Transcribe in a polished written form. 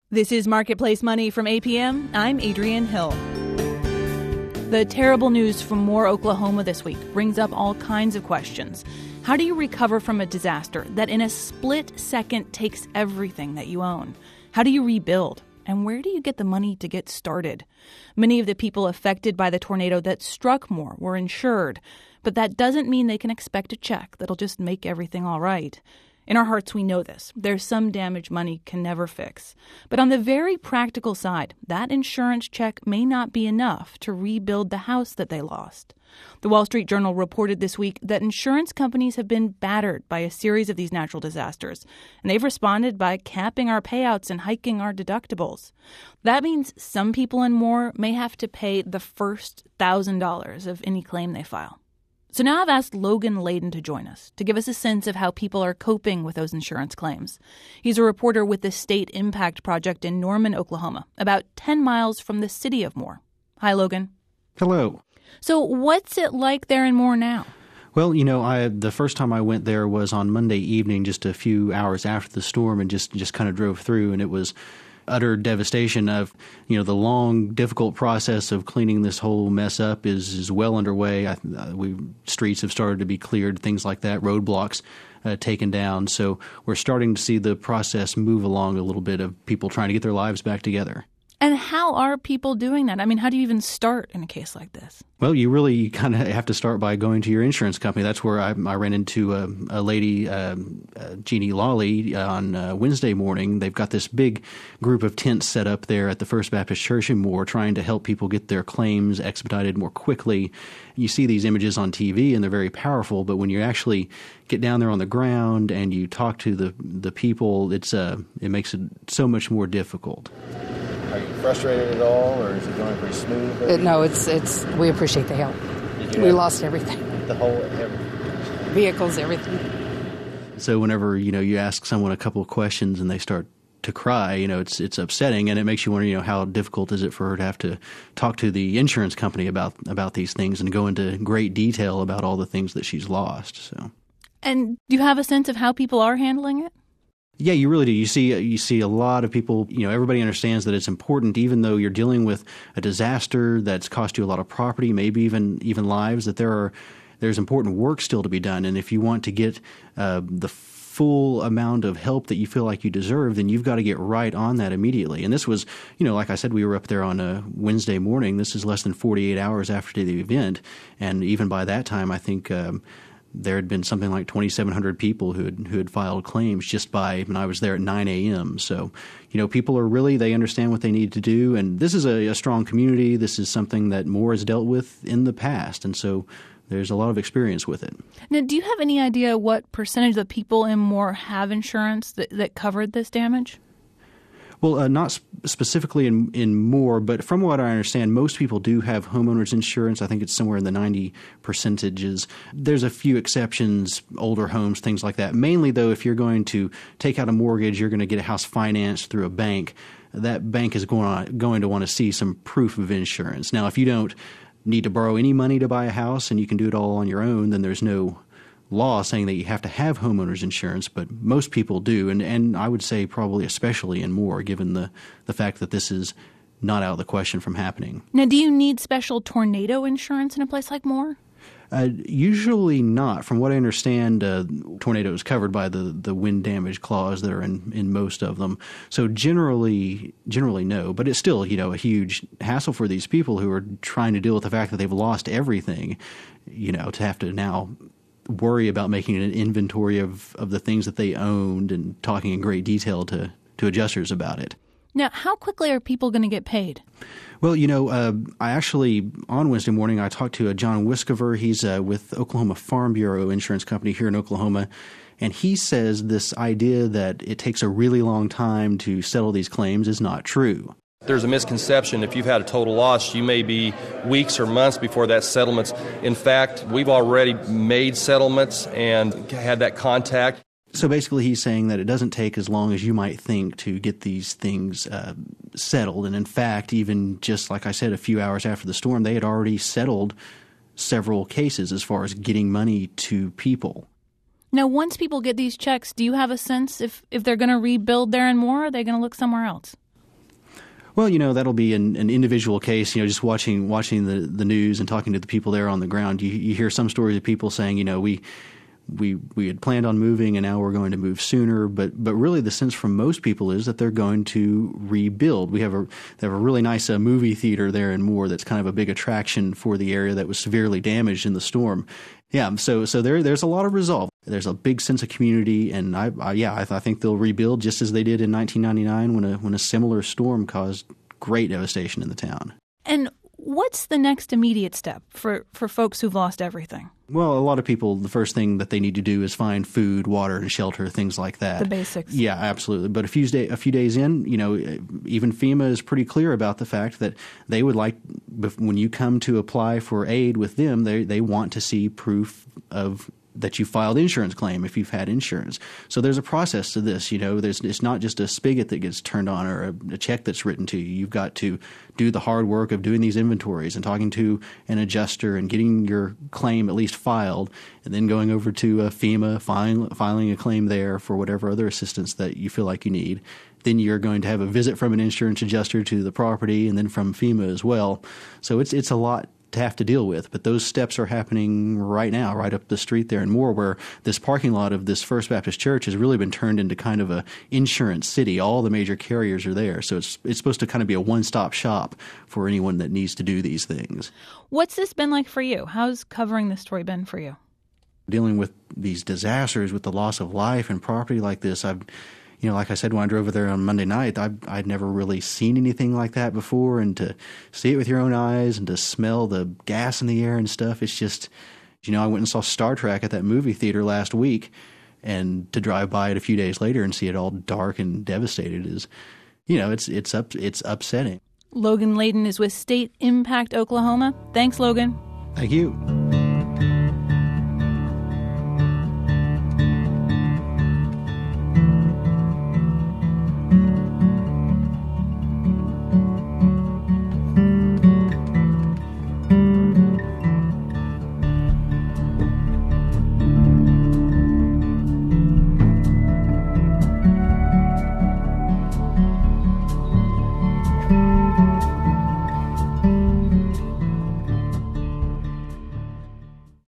This is Marketplace Money from APM. I'm Adrienne Hill. The terrible news from Moore, Oklahoma this week brings up all kinds of questions. How do you recover from a disaster that in a split second takes everything that you own? How do you rebuild? And where do you get the money to get started? Many of the people affected by the tornado that struck Moore were insured, but that doesn't mean they can expect a check that'll just make everything all right. In our hearts, we know this. There's some damage money can never fix. But on the very practical side, that insurance check may not be enough to rebuild the house that they lost. The Wall Street Journal reported this week that insurance companies have been battered by a series of these natural disasters, and they've responded by capping our payouts and hiking our deductibles. That means some people and more may have to pay the first $1,000 of any claim they file. So now I've asked Logan Layden to join us to give us a sense of how people are coping with those insurance claims. He's a reporter with the State Impact Project in Norman, Oklahoma, about 10 miles from the city of Moore. Hi, Logan. Hello. So what's it like there in Moore now? Well, the first time I went there was on Monday evening, just a few hours after the storm, and just kind of drove through, and it was utter devastation of, the long, difficult process of cleaning this whole mess up is well underway. Streets have started to be cleared, things like that, roadblocks taken down. So we're starting to see the process move along a little bit of people trying to get their lives back together. And how are people doing that? I mean, how do you even start in a case like this? Well, you really kind of have to start by going to your insurance company. That's where I ran into a lady, Jeannie Lawley, on Wednesday morning. They've got this big group of tents set up there at the First Baptist Church in Moore, trying to help people get their claims expedited more quickly. You see these images on TV, and they're very powerful, but when you actually get down there on the ground and you talk to the people, it makes it so much more difficult. Are you frustrated at all, or is it going pretty smooth? No, it's. We appreciate the help. We lost everything. Everything. Vehicles, everything. So whenever, you ask someone a couple of questions and they start to cry, it's upsetting, and it makes you wonder, how difficult is it for her to have to talk to the insurance company about these things and go into great detail about all the things that she's lost. So. And do you have a sense of how people are handling it? Yeah, you really do. You see a lot of people, everybody understands that it's important, even though you're dealing with a disaster that's cost you a lot of property, maybe even lives, that there's important work still to be done. And if you want to get the full amount of help that you feel like you deserve, then you've got to get right on that immediately. And this was, like I said, we were up there on a Wednesday morning. This is less than 48 hours after the event. And even by that time, I think there had been something like 2,700 people who had filed claims just by when I was there at 9 a.m. So, people are really, they understand what they need to do. And this is a strong community. This is something that Moore has dealt with in the past. And so there's a lot of experience with it. Now, do you have any idea what percentage of people in Moore have insurance that covered this damage? Well, not specifically in Moore, but from what I understand, most people do have homeowners insurance. I think it's somewhere in the 90%. There's a few exceptions, older homes, things like that. Mainly, though, if you're going to take out a mortgage, you're going to get a house financed through a bank. That bank is going to want to see some proof of insurance. Now, if you don't need to borrow any money to buy a house and you can do it all on your own, then there's no law saying that you have to have homeowners insurance, but most people do, and I would say probably especially in Moore, given the fact that this is not out of the question from happening. Now, do you need special tornado insurance in a place like Moore? Usually not. From what I understand, tornado is covered by the wind damage clause that are in most of them. So generally no. But it's still, a huge hassle for these people who are trying to deal with the fact that they've lost everything, to have to now worry about making an inventory of the things that they owned and talking in great detail to adjusters about it. Now, how quickly are people going to get paid? Well, I actually, on Wednesday morning, I talked to John Wiskover. He's with Oklahoma Farm Bureau Insurance Company here in Oklahoma, and he says this idea that it takes a really long time to settle these claims is not true. There's a misconception. If you've had a total loss, you may be weeks or months before that settlement's. In fact, we've already made settlements and had that contact. So basically he's saying that it doesn't take as long as you might think to get these things settled. And in fact, even just like I said, a few hours after the storm, they had already settled several cases as far as getting money to people. Now, once people get these checks, do you have a sense if they're going to rebuild there and more, or are they going to look somewhere else? Well, that'll be an individual case. Just watching the news and talking to the people there on the ground, you hear some stories of people saying, we had planned on moving and now we're going to move sooner. But really the sense from most people is that they're going to rebuild. They have a really nice movie theater there in Moore that's kind of a big attraction for the area that was severely damaged in the storm. Yeah, so there's a lot of resolve. There's a big sense of community, and I think they'll rebuild just as they did in 1999 when a similar storm caused great devastation in the town. And what's the next immediate step for folks who've lost everything? Well, a lot of people, the first thing that they need to do is find food, water, and shelter, things like that. The basics. Yeah, absolutely. But a few days in, even FEMA is pretty clear about the fact that they would like, when you come to apply for aid with them, they want to see proof of that you filed insurance claim if you've had insurance. So there's a process to this. It's not just a spigot that gets turned on or a check that's written to you. You've got to do the hard work of doing these inventories and talking to an adjuster and getting your claim at least filed, and then going over to FEMA, filing a claim there for whatever other assistance that you feel like you need. Then you're going to have a visit from an insurance adjuster to the property, and then from FEMA as well. So it's a lot to have to deal with. But those steps are happening right now, right up the street there in Moore, where this parking lot of this First Baptist Church has really been turned into kind of a insurance city. All the major carriers are there. So it's supposed to kind of be a one-stop shop for anyone that needs to do these things. What's this been like for you? How's covering this story been for you? Dealing with these disasters, with the loss of life and property like this, like I said, when I drove over there on Monday night, I'd never really seen anything like that before. And to see it with your own eyes and to smell the gas in the air and stuff, it's just, I went and saw Star Trek at that movie theater last week, and to drive by it a few days later and see it all dark and devastated is, it's upsetting. Logan Layden is with State Impact Oklahoma. Thanks, Logan. Thank you.